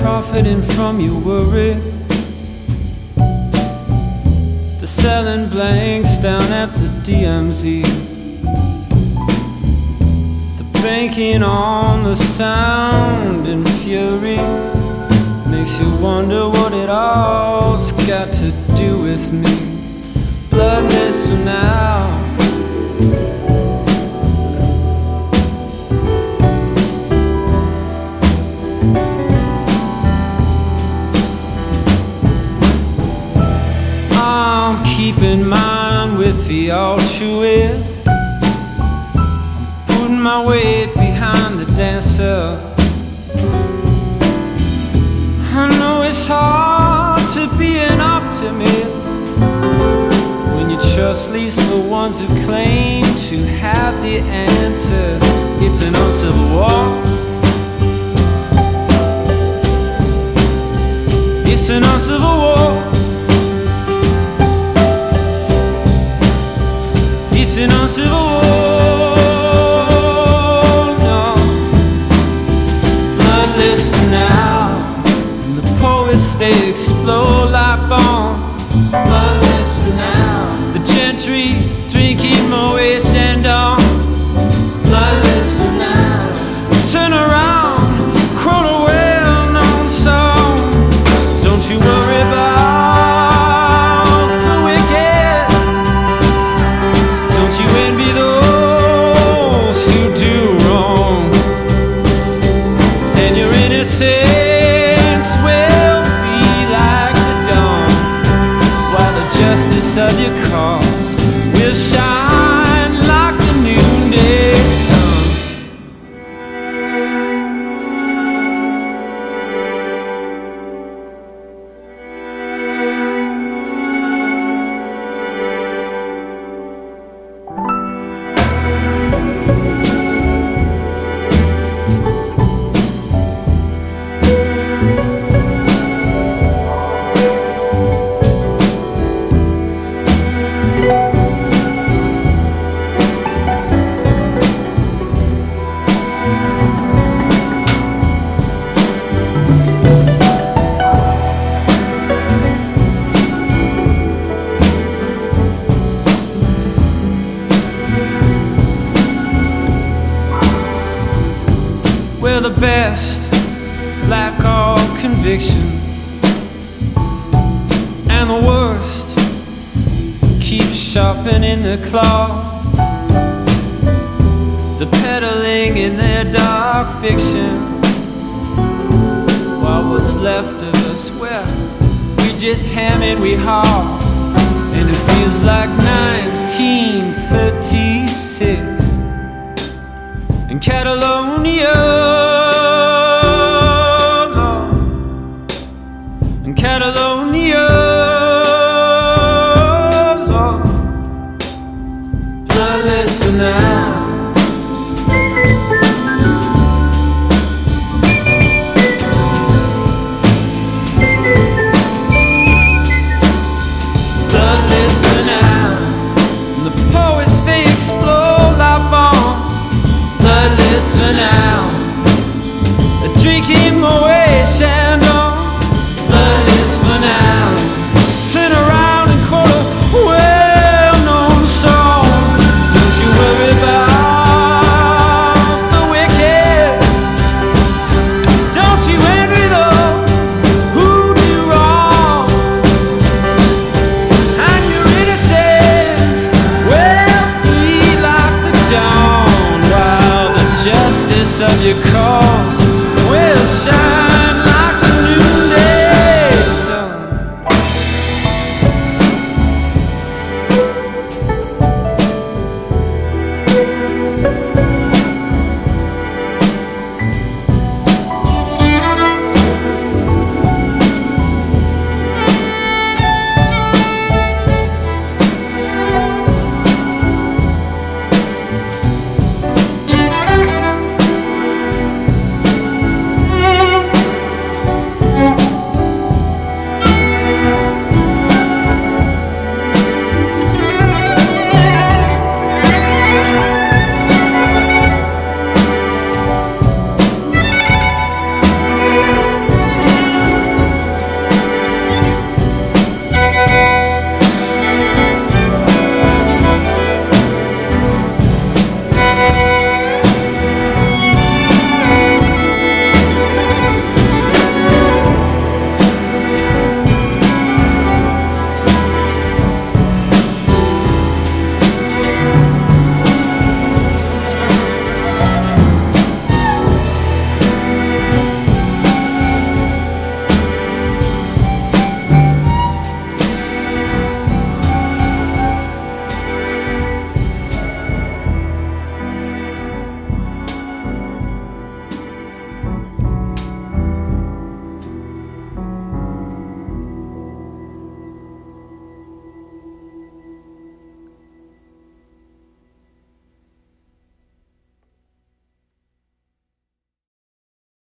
profiting from your worry. They're selling blanks down at the DMZ. They're banking on the sound and fury. Makes you wonder what it all's got to do with me. Bloodless for now. I'm keeping mine with the altruist. I'm putting my weight behind the dancer. I know it's hard to be an optimist when you trust least the ones who claim to have the answers. It's an uncivil war. It's an uncivil war. It's an uncivil war. No, bloodless for now. Poets, they explode like bombs. Bloodless for now. The gentry's drinking Moet Chandon. Bloodless for now. Turn around, quote a well-known song. Don't you worry about the wicked. Don't you envy those who do wrong. And you're innocent. Justice of your cause will shine like the noonday sun. We're the best, lack all conviction, and the worst keep sharpening the claw. They're peddling in their dark fiction, while what's left of us, well, we just ham and we haul. And it feels like 1936 in Catalonia, Lord, in Catalonia, Lord. Bloodless for now. Bloodless for now. And the poets, they explode like bombs. Bloodless for now. Drinking